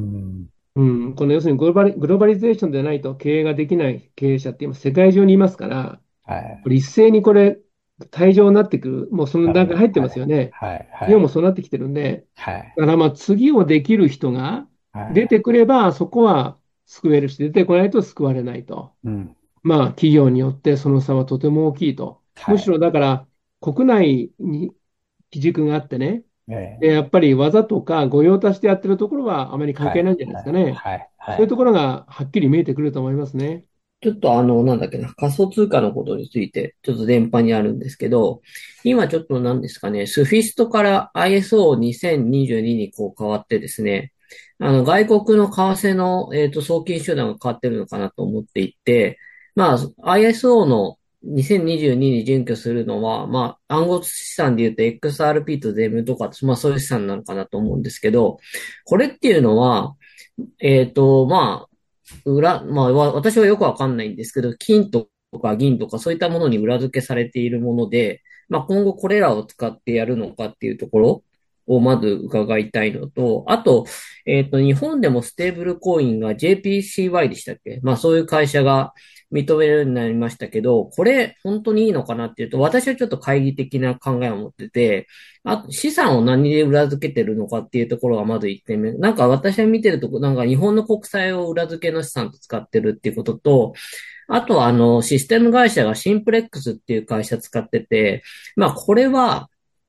うん、この要するにグローバリゼーションでないと経営ができない経営者って今世界中にいますから、 はい。 これ一斉にこれ退場になってくる、もうそのなるほど。 段階入ってはい。 ますよね。 はい。は日本もい。 そうなってきてるんで、 はい。 だからまあ次をできる人がはい。 出てくれば、そこは救えるし、出てこないと救われないと。 うん。 まあ企業によってその差はとても大きいと。むしはい。 ろだから国内に基軸があってね、で、 ええやっぱり技とか御用達でやってるところはあまり関はい。 係ないんじゃないではい。 すかね。 はい。はい。 そういうところがはっきり見えてくると思いますね。 ちょっとなんだっけな、仮想通貨のことについて、ちょっと電波にあるんですけど、今ちょっと何ですかね、スフィストから ISO2022 にこう変わってですね、外国の為替の、送金手段が変わってるのかなと思っていて、まあ、ISO の2022に準拠するのは、まあ、暗号資産で言うと XRP と ZEM とか、まあそういう資産なのかなと思うんですけど、これっていうのは、まあ、まあ、私はよくわかんないんですけど、金とか銀とかそういったものに裏付けされているもので、まあ今後これらを使ってやるのかっていうところをまず伺いたいのと、あと、日本でもステーブルコインが JPCY でしたっけ？まあそういう会社が認めるようになりましたけど、これ本当にいいのかなっていうと、私はちょっと懐疑的な考えを持ってて、あと資産を何で裏付けてるのかっていうところがまず一点目。なんか私が見てるとこ、なんか日本の国債を裏付けの資産と使ってるっていうことと、あとはシステム会社がシンプレックスっていう会社使ってて、まあこれは、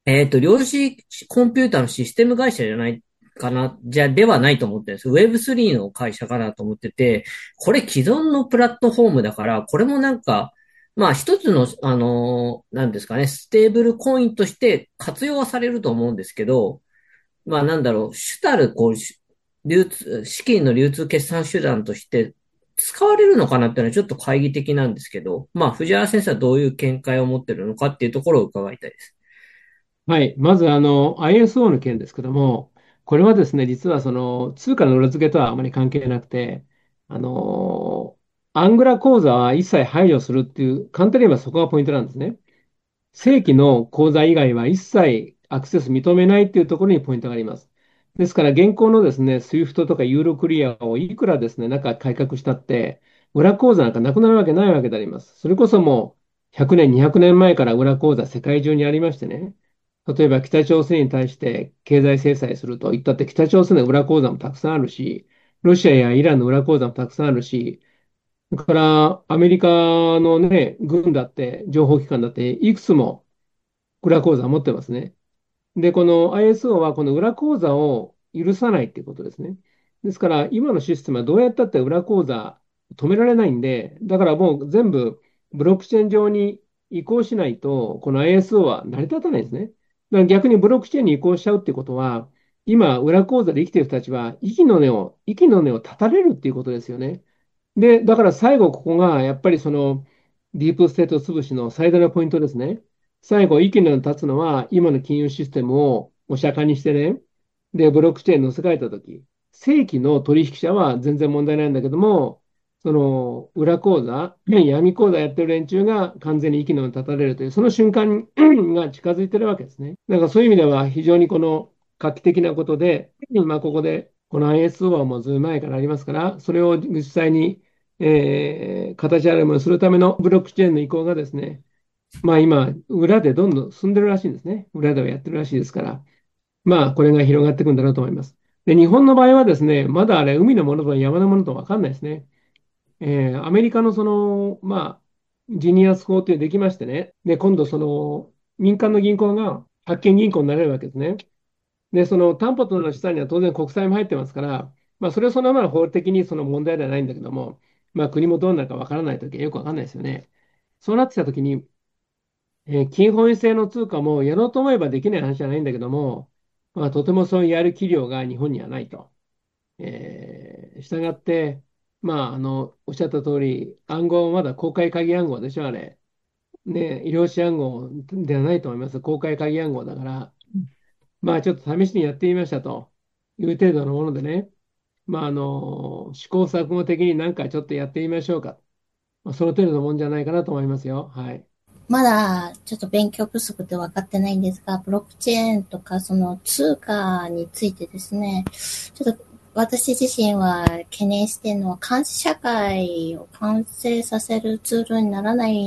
量子コンピューターのシステム会社じゃないかな、ではないと思ってるんです。Web3 の会社かなと思ってて、これ既存のプラットフォームだから、これもなんか、まあ一つの、なんですかね、ステーブルコインとして活用はされると思うんですけど、まあなんだろう、主たる、資金の流通決算手段として使われるのかなっていうのはちょっと懐疑的なんですけど、まあ藤原先生はどういう見解を持っているのかっていうところを伺いたいです。 はい。まず、ISO の件ですけども、これはですね、実はその通貨の裏付けとはあまり関係なくて、あの、アングラ口座は一切排除するっていう、簡単に言えばそこがポイントなんですね。正規の口座以外は一切アクセス認めないっていうところにポイントがあります。ですから、現行のですね、SWIFT とかユーロクリアをいくらですね、なんか改革したって、裏口座なんかなくなるわけないわけであります。それこそもう100年、200年前から裏口座世界中にありましてね、例えば北朝鮮に対して経済制裁すると言ったって北朝鮮の裏口座もたくさんあるし、ロシアやイランの裏口座もたくさんあるし、それからアメリカのね、軍だって、情報機関だって、いくつも裏口座を持ってますね。で、この ISO はこの裏口座を許さないっていうことですね。ですから、今のシステムはどうやったって裏口座止められないんで、だからもう全部ブロックチェーン上に移行しないと、この ISO は成り立たないんですね。だから逆にブロックチェーンに移行しちゃうってことは、今、裏口座で生きている人たちは息の根を絶たれるっていうことですよね。で、だから最後ここがやっぱりそのディープステート潰しの最大のポイントですね。最後、息の立つのは今の金融システムをお釈迦にしてね、で、ブロックチェーンに乗せ替えたとき、正規の取引者は全然問題ないんだけども、その裏口座、闇口座やってる連中が完全に息の立たれるという、その瞬間が近づいてるわけですね。だからそういう意味では非常にこの画期的なことで、今ここでこの ISO はもうずいぶん前からありますから、それを実際に形あるものにするためのブロックチェーンの移行がですね、まあ今、裏でどんどん進んでるらしいんですね。裏ではやってるらしいですから、まあこれが広がっていくんだろうと思います。で、日本の場合はですね、まだあれ、海のものと山のものと分かんないですね。アメリカのその、まあ、ジニアス法ってできましてね、で、今度その民間の銀行が発見銀行になれるわけですね。で、その担保となる資産には当然国債も入ってますから、まあ、それはそのまま法的にその問題ではないんだけども、まあ、国もどうなるかわからないときはよくわかんないですよね。そうなってきたときに、金本位制の通貨もやろうと思えばできない話じゃないんだけども、まあ、とてもそういうやる企業が日本にはないと。したがって、まあ、おっしゃった通り、暗号はまだ公開鍵暗号でしょ、あれ。ね、量子暗号ではないと思います。公開鍵暗号だから、まあ、ちょっと試しにやってみましたという程度のものでね、まあ、試行錯誤的になんかちょっとやってみましょうか。まあ、その程度のもんじゃないかなと思いますよ。はい。 まだちょっと勉強不足で分かってないんですが、ブロックチェーンとかその通貨についてですね、ちょっと私自身は懸念しているのは監視社会を完成させるツールにならない、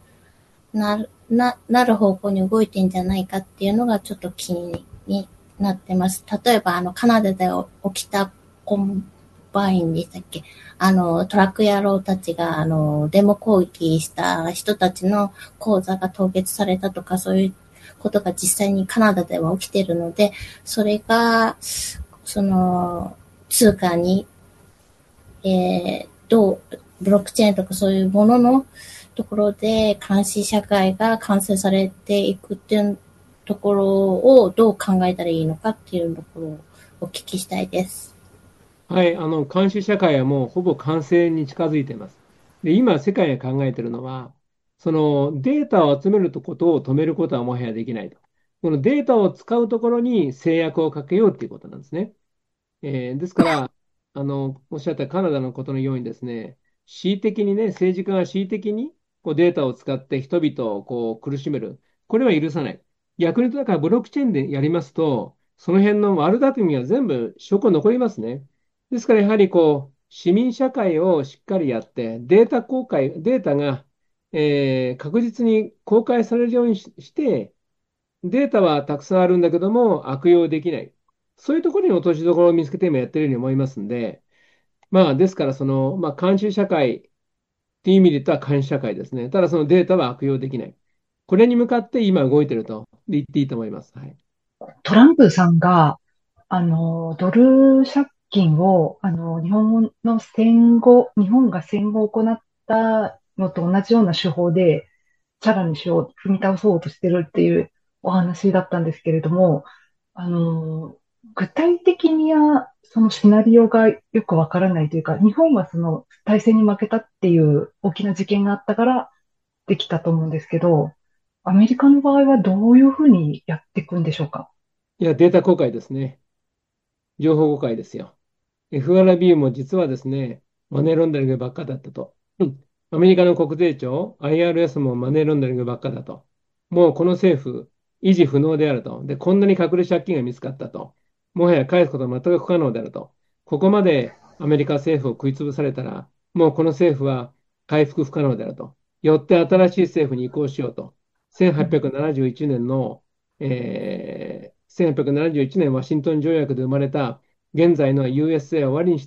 なる方向に動いてんじゃないかっていうのがちょっと気になってます。例えばカナダで起きたコンバインでしたっけ？トラック野郎たちが、デモ攻撃した人たちの口座が凍結されたとか、そういうことが実際にカナダでは起きているので、それが、その、通貨に、ブロックチェーンとかそういうもののところで監視社会が完成されていくっていうところをどう考えたらいいのかっていうところをお聞きしたいです。 はい、監視社会はもうほぼ完成に近づいています。で、今、世界が考えているのは、そのデータを集めることを止めることはもはやできないと。このデータを使うところに制約をかけようということなんですね。ですから、おっしゃったカナダのことのようにですね、恣意的にね、政治家が恣意的にこうデータを使って人々をこう苦しめる。これは許さない。逆に言うと、だからブロックチェーンでやりますと、その辺の悪巧みが全部証拠残りますね。ですから、やはりこう、市民社会をしっかりやって、データが、確実に公開されるようにしてデータはたくさんあるんだけども、悪用できない。そういうところに落としどころを見つけて今やってるように思いますんで、まあ、ですから、まあ、監視社会っていう意味で言ったら監視社会ですね。ただ、そのデータは悪用できない。これに向かって今動いてると言っていいと思います。はい。 トランプさんが、ドル借金を、日本が戦後行ったのと同じような手法で、チャラに踏み倒そうとしてるっていうお話だったんですけれども、あの、具体的には、そのシナリオがよくわからないというか、日本はその大戦に負けたっていう大きな事件があったからできたと思うんですけど、アメリカの場合はどういうふうにやっていくんでしょうか？ いや、データ公開ですね。情報公開ですよ。FRB も実はですね、マネーロンダリングばっかだったと。アメリカの国税庁、IRS もマネーロンダリングばっかだと。もうこの政府、維持不能であると。で、こんなに隠れ借金が見つかったと。もはや返すことは全く不可能であると。ここまでアメリカ政府を食い潰されたら、もうこの政府は回復不可能であると。よって新しい政府に移行しようと。1871年の、1871年ワシントン条約で生まれた現在の USA を終わりにして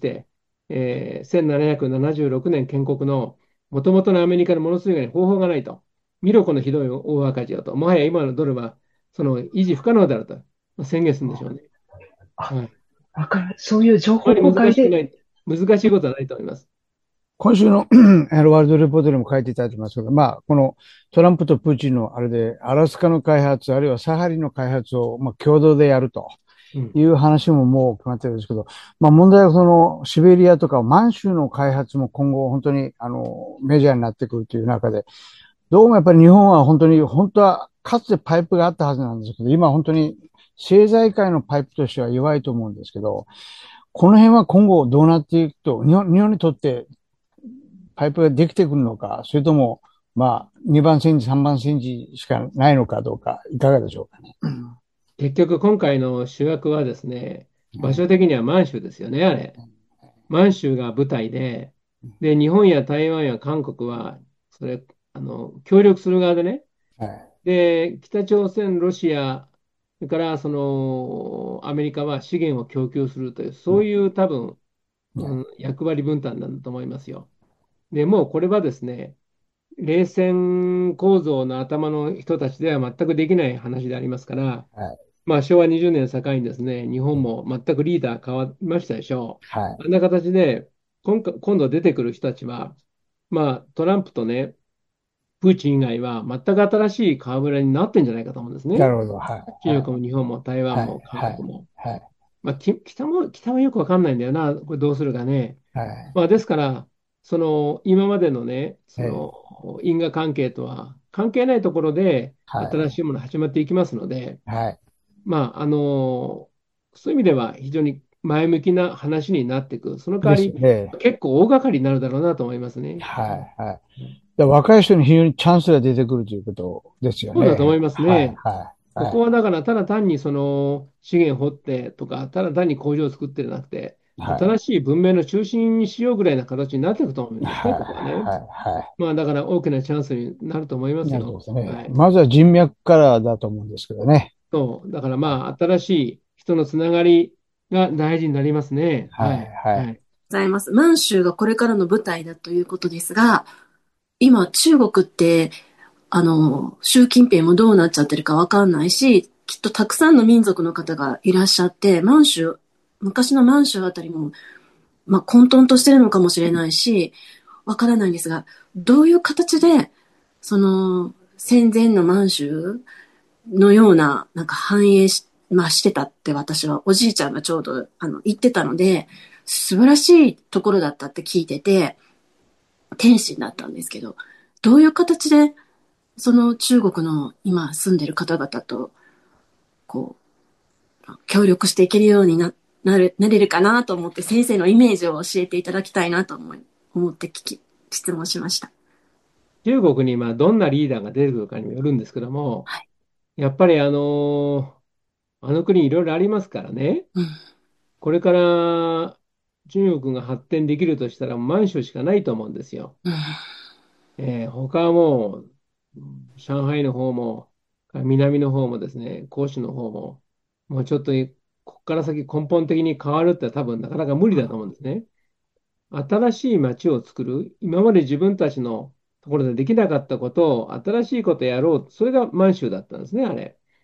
、1776年建国のもともとのアメリカのものすごい方法がないと。見ろこのひどい大赤字をと。もはや今のドルはその維持不可能であると宣言するんでしょうね。 あ、 はい。 そういう情報あまり公開で、 難しいことはないと思います。 今週のワールドレポートでも書いていただいてますけど、まあ、このトランプとプーチンのあれで、アラスカの開発、あるいはサハリンの開発を、まあ、共同でやるという話ももう決まってるんですけど、まあ、問題はその、シベリアとか満州の開発も今後本当に、メジャーになってくるという中で、どうもやっぱり日本は本当はかつてパイプがあったはずなんですけど、今本当に政財界のパイプとしては弱いと思うんですけど、この辺は今後どうなっていくと、日本にとってパイプができてくるのか、それとも、まあ、2番煎じ、3番煎じしかないのかどうか、いかがでしょうかね。 結局今回の主役はですね、場所的には満州ですよね、あれ。満州が舞台で、日本や台湾や韓国は、それ、協力する側でね、 はい。 で、北朝鮮、ロシア、それからそのアメリカは資源を供給するという、そういう多分、役割分担なんだと思いますよ。で、もうこれはですね、冷戦構造の頭の人たちでは全くできない話でありますから、 はい。 まあ、昭和20年境にですね、日本も全くリーダー変わりましたでしょう。 はい。 あんな形で、今度出てくる人たちは、まあ、トランプとね、プーチン以外は全く新しい顔ぶれになってんじゃないかと思うんですね。 なるほど。はい。 中国も日本も台湾はい。 も韓はい。 国も。 はい。 まあ、北はよくわかんないんだよな、これどうするかね。 はい。 まあ、ですから、その今までのね、そええ。 の因果関係とは関係ないところではい。 新しいものが始まっていきますので、 はい。 まあ、そういう意味では非常に前向きな話になっていく。その代わですり、 ね。 結構大掛かりになるだろうなと思いますね。 はい。はい。若い人に非常にチャンスが出てくるということですよね。 そうだと思いますはい。 ね。 はい。 こはい。 こはだから、ただ単にその資源掘ってとか、ただ単に工場を作ってじゃなくて、 はい。 新しい文明の中心にしようぐらいな形になっていくと思うんですね、 はい。 ここはね。 はい。はまあ、だから大きなチャンスになると思いまい。なるほすよ。 どね。 はい。 まずは人脈からだと思うんですけどね。 そう。だからまあ、新しい人のつながりが大事になりますね。 はい。 はい。 はい。 はい。 ございます。満州がこれからの舞台だということですが、今中国って、習近平もどうなっちゃってるかわかんないし、きっとたくさんの民族の方がいらっしゃって、昔の満州あたりも、まあ、混沌としてるのかもしれないし、わからないんですが、どういう形で、戦前の満州のような、なんか繁栄し、まあ、してたって私はおじいちゃんがちょうど、言ってたので、素晴らしいところだったって聞いてて、天使だったんですけど、どういう形で、その中国の今住んでる方々と、こ協力していけるようになれるかなと思って、先生のイメージを教えていただきたいなと思って質問しました。 中国にまあどんなリーダーが出てくるかにもよるんですけども、 はい。 やっぱりあの国いろいろありますからね。 うん。 これから中国が発展できるとしたら満州しかないと思うんですよ。 うん。 他はもう、上海の方も、南の方もですね、広州の方も、もうちょっとここから先根本的に変わるって多分なかなか無理だと思うんですね。新しい街を作る、今まで自分たちのところでできなかったことを、新しいことをやろう、それが満州だったんですね、あれ。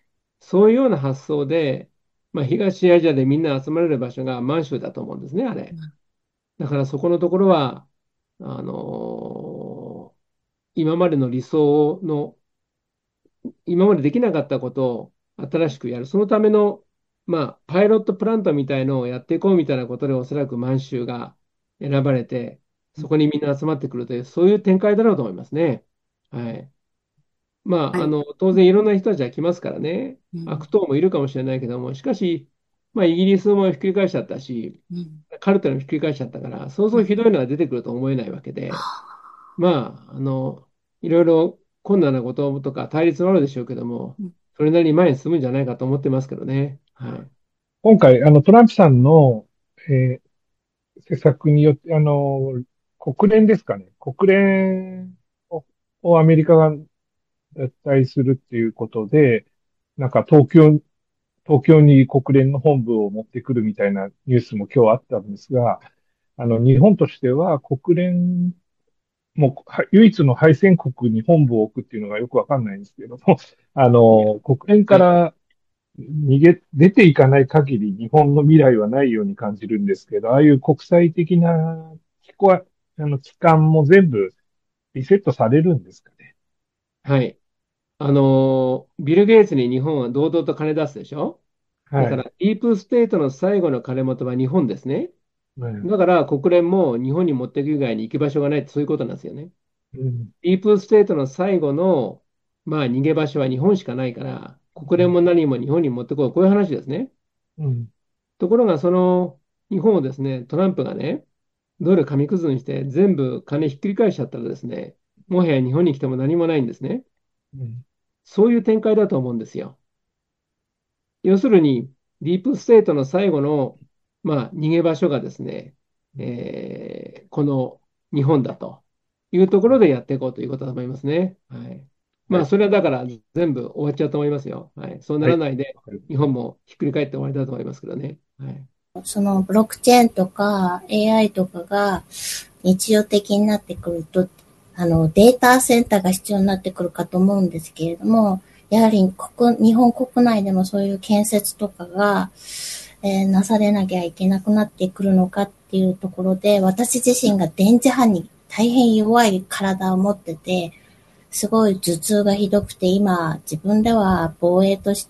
そういうような発想で、まあ、東アジアでみんな集まれる場所が満州だと思うんですね、あれ。だからそこのところは、あの今までの理想の、今までできなかったことを新しくやる。そのための、まあ、パイロットプラントみたいのをやっていこうみたいなことで、おそらく満州が選ばれて、そこにみんな集まってくるという、そういう展開だろうと思いますね。はい。まあ、 はい。 当然いろんな人たちが来ますからね。 うん。 悪党もいるかもしれないけども、しかし、まあ、イギリスもひっくり返しちゃったし、 うん。 カルテルもひっくり返しちゃったから、そうそうひうん。 どいのが出てくると思えないわけで、まあ、いろいろ困難なこととか対立もあるでしょうけども、 うん。 それなりに前に進むんじゃないかと思ってますけどね。はい。 今回、トランプさんの、え施策によって、国連ですかね。国連をアメリカが脱退するっていうことで、なんか東京に国連の本部を持ってくるみたいなニュースも今日あったんですが、日本としては国連もうは唯一の敗戦国に本部を置くっていうのがよくわかんないんですけども、国連かはい。 ら出ていかない限り日本の未来はないように感じるんですけど、ああいう国際的な機関も全部リセットされるんですかね。 はい。ビル・ゲイツに日本は堂々と金出すでしょ。だから、 はい。 ディープステートの最後の金元は日本ですね。 うん。 だから国連も日本に持っていく以外に行き場所がないってそういうことなんですよね。 うん。 ディープステートの最後の、まあ、逃げ場所は日本しかないから、国連も何も日本に持ってこう、こういう話ですね。 うん。 ところが、その日本をですね、トランプがね、ドル紙くずにして全部金ひっくり返しちゃったらですね、もはや日本に来ても何もないんですね。 うん。 そういう展開だと思うんですよ。要するに、ディープステートの最後の、まあ、逃げ場所がですね、この日本だというところでやっていこうということだと思いますね。はい。まあ、 はい。 それはだから全部終わっちゃうと思いますよ。はい。そうなはい。 らないで、 わかりま日本もひっくり返って終わりだと思いますけどね。はい。 そのブロックチェーンとか AI とかが日常的になってくると、データセンターが必要になってくるかと思うんですけれども、やはり日本国内でもそういう建設とかが、なされなきゃいけなくなってくるのかっていうところで、私自身が電磁波に大変弱い体を持ってて、すごい頭痛がひどくて、今自分では防衛として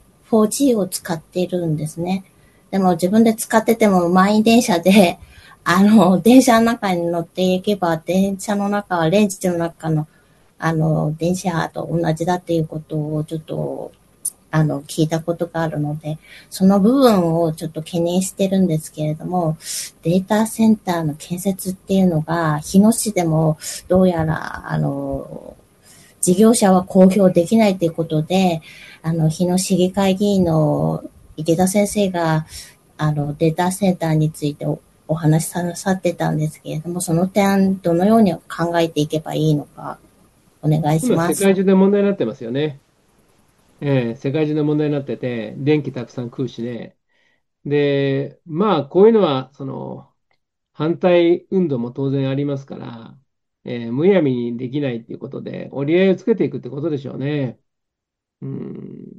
4G を使っているんですね。でも自分で使ってても満員電車で、電車の中に乗っていけば、電車の中はレンジの中の、電車と同じだっていうことをちょっと、聞いたことがあるので、その部分をちょっと懸念してるんですけれども、データセンターの建設っていうのが、日野市でもどうやら、事業者は公表できないということで、日野市議会議員の池田先生が、データセンターについてお話しささってたんですけれども、その点、どのように考えていけばいいのか、お願いし今、 ます。 世界中で問題になってますよね。世界中で問題になってて、電気たくさん食うしね。で、まあ、こういうのは、反対運動も当然ありますから、むやみにできないっていうことで、折り合いをつけていくってことでしょうね。うん、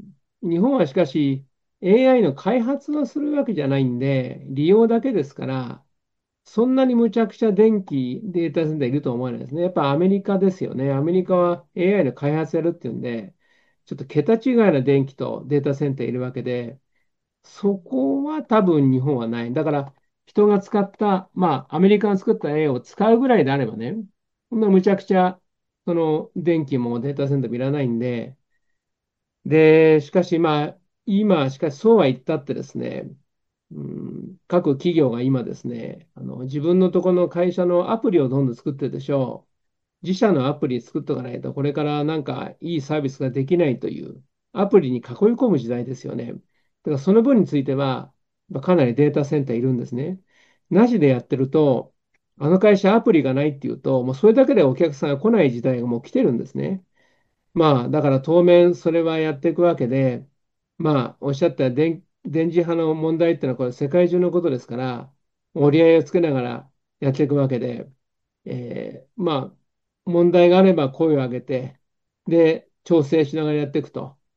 日本はしかし、AI の開発をするわけじゃないんで、利用だけですから、そんなにむちゃくちゃ電気データセンターいるとは思わないですね。やっぱアメリカですよね。アメリカは AI の開発やるっていうんで、ちょっと桁違いな電気とデータセンターいるわけで、そこは多分日本はない。だから人が使った、まあアメリカが作った AI を使うぐらいであればね、そんなむちゃくちゃその電気もデータセンターもいらないんで、で、しかしまあ今、しかしそうは言ったってですね、各企業が今ですね、自分のところの会社のアプリをどんどん作ってるでしょう。自社のアプリ作っておかないと、これからなんかいいサービスができないという、アプリに囲い込む時代ですよね。だからその分については、かなりデータセンターいるんですね。なしでやってると、あの会社アプリがないっていうと、もうそれだけでお客さんが来ない時代がもう来てるんですね。まあ、だから当面それはやっていくわけで、まあ、おっしゃった電磁波の問題っていうのはこれ世界中のことですから、折り合いをつけながらやっていくわけで、まあ、問題があれば声を上げて、で、調整しながらやっていくと。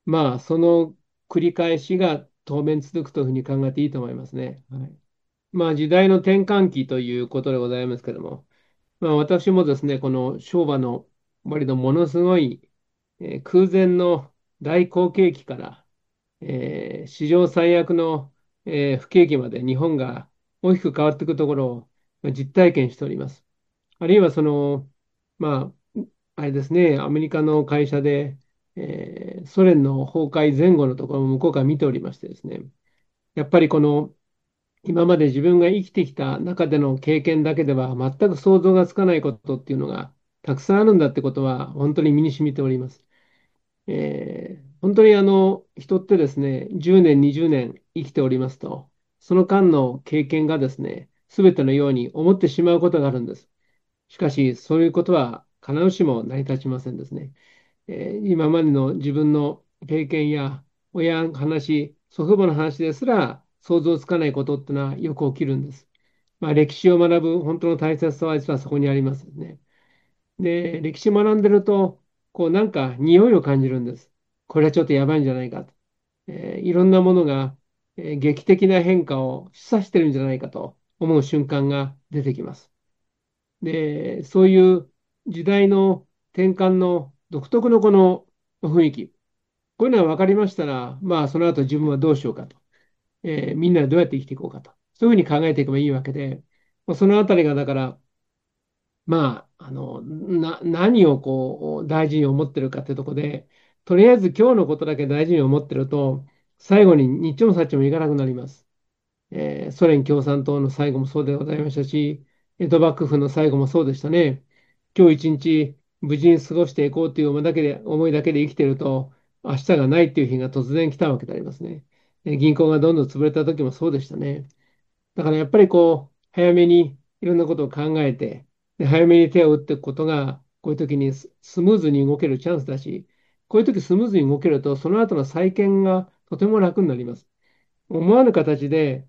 まあ、その繰り返しが当面続くというふうに考えていいと思いますね。はい。まあ、時代の転換期ということでございますけども、まあ、私もですね、この昭和の割とものすごい、空前の大好景気から、史上最悪の、不景気まで日本が大きく変わっていくところを実体験しております。あるいはまあれですね、アメリカの会社で、ソ連の崩壊前後のところも向こうから見ておりましてですね、やっぱりこの今まで自分が生きてきた中での経験だけでは全く想像がつかないことっていうのがたくさんあるんだってことは本当に身に染みております。本当に人ってですね、10年、20年生きておりますと、その間の経験がですね、すべてのように思ってしまうことがあるんです。しかし、そういうことは必ずしも成り立ちませんですね。今までの自分の経験や親の話、祖父母の話ですら想像つかないことってのはよく起きるんです。まあ、歴史を学ぶ本当の大切さは実はそこにありますね。で、歴史を学んでると、こうなんか匂いを感じるんです。これはちょっとやばいんじゃないかと。いろんなものが、劇的な変化を示唆してるんじゃないかと思う瞬間が出てきます。で、そういう時代の転換の独特のこの雰囲気、こういうのが分かりましたら、まあその後自分はどうしようかと、みんなでどうやって生きていこうかと、そういうふうに考えていけばいいわけで、まあそのあたりがだから、まあ、何をこう大事に思ってるかってとこで、とりあえず今日のことだけ大事に思ってると、最後に日もさっちもいかなくなります。ソ連共産党の最後もそうでございましたし、江戸幕府の最後もそうでしたね。今日一日無事に過ごしていこうという思いだけで生きていると、明日がないっていう日が突然来たわけでありますね。銀行がどんどん潰れた時もそうでしたね。だからやっぱりこう、早めにいろんなことを考えて、で早めに手を打っていくことが、こういう時にスムーズに動けるチャンスだし、こういう時スムーズに動けると、その後の再建がとても楽になります。思わぬ形で、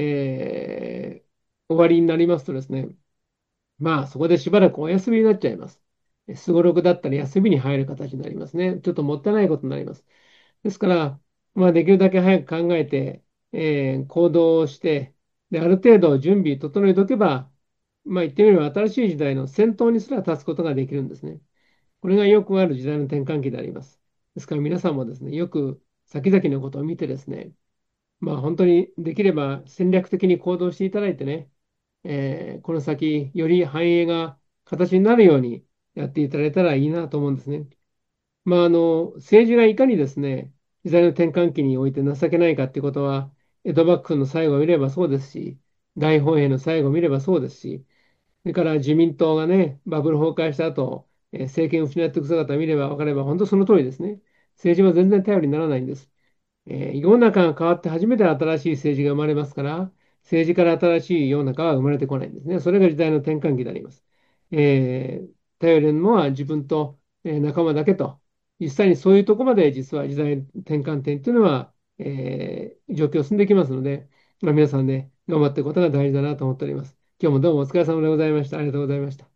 終わりになりますとですね、まあそこでしばらくお休みになっちゃいます。すごろくだったり休みに入る形になりますね。ちょっともったいないことになります。ですから、まあ、できるだけ早く考えて、行動をして、で、ある程度準備整えておけば、まあ、言ってみれば新しい時代の先頭にすら立つことができるんですね。これがよくある時代の転換期であります。ですから皆さんもですね、よく先々のことを見てですね、まあ本当にできれば戦略的に行動していただいてね、この先より繁栄が形になるようにやっていただいたらいいなと思うんですね。まあ、政治がいかにですね、時代の転換期において情けないかっていうことは、江戸幕府の最後を見ればそうですし、大本営の最後を見ればそうですし、それから自民党がね、バブル崩壊した後、政権を失っていく姿を見れば分かれば、本当その通りですね。政治は全然頼りにならないんです。世の中が変わって初めて新しい政治が生まれますから、政治から新しい世の中は生まれてこないんですね。それが時代の転換期であります。頼れるのは自分と、仲間だけと、実際にそういうところまで実は時代転換点というのは、状況を進んできますので、まあ、皆さんね、頑張っていくことが大事だなと思っております。今日もどうもお疲れ様でございました。ありがとうございました。